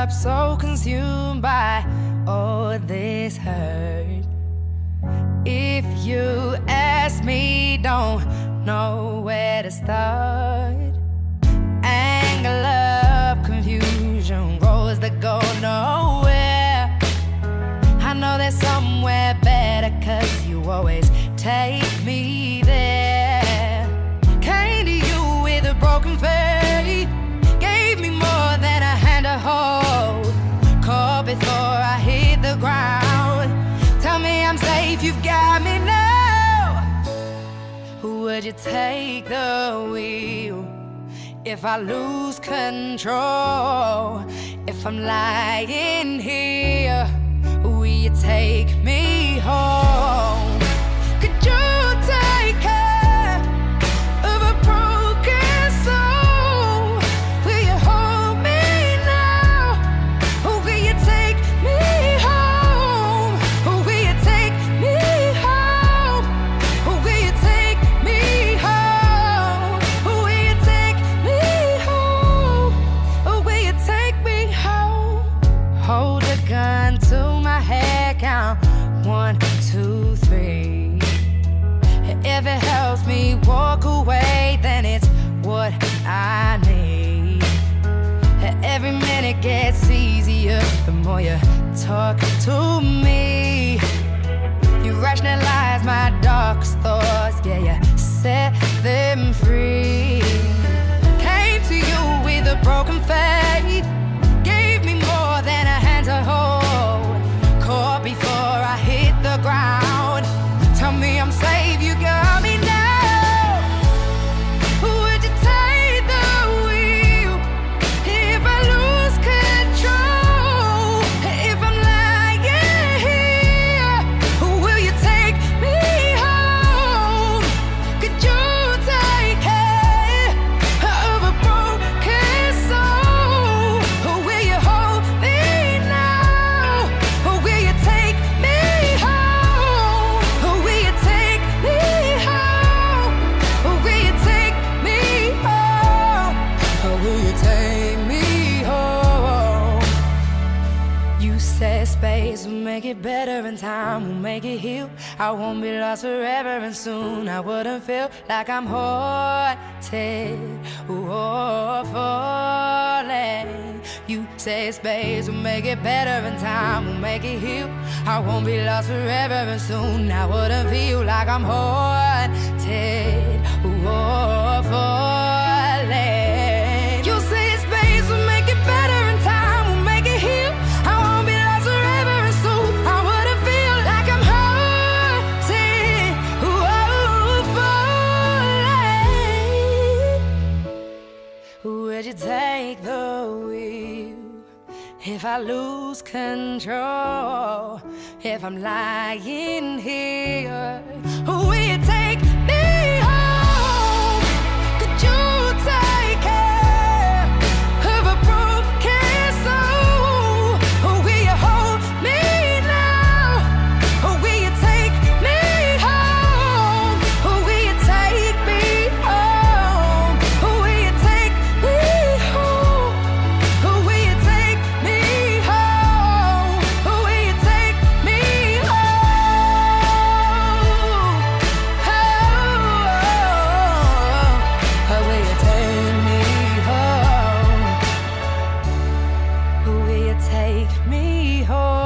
up, so consumed by all this hurt. If you ask me, don't know where to start. Anger, love, confusion, roads that go nowhere. I know there's somewhere better, 'cause you always take me there. Came to you with a broken faith, gave me more than a hand to hold. Caught before I hit the ground. Tell me I'm safe, you've got me now. Would you take the wheel if I lose control? If I'm lying here, will you take me home? Could you take care of a broken soul? Will you hold me now? Or will you take me home? Or will you take me home? Or will you take me home? Or will you take me home? Or will you take me home? Hold a gun to my head, count 1, 2, 3. If it helps me walk away, then it's what I need. Every minute gets easier the more you talk to me. You rationalize my darkest thoughts, yeah, you set them free. Came to you with a broken faith, gave me more than a hand to hold. Caught before I hit the ground. Tell me I'm safe, you got me now. Would you take the wheel if I lose control? If I'm lying here, will you take me home? Could you take care of a broken soul? Or will you hold me now? Or will you take me home? Or will you take me home? Or will you take me home? Or will you take me home? You said space will make it better and time will make it heal. I won't be lost forever and soon I wouldn't feel like I'm haunted or falling. You say space will make it better and time will make it heal. I won't be lost forever and soon I wouldn't feel like I'm haunted or falling. You say space will make it better and time will make it heal. I won't be lost forever and soon I wouldn't feel like I'm haunted or falling. Would you take the wheel if I lose control? If I'm lying here, will you take me home? Could you take care of a broken soul? Or will you hold me now? Or will you take me home? Or will you take me home? Or will you take me home? Or will you take me home? Or will you take me home? Oh, or will you take me home? Or will you take me home?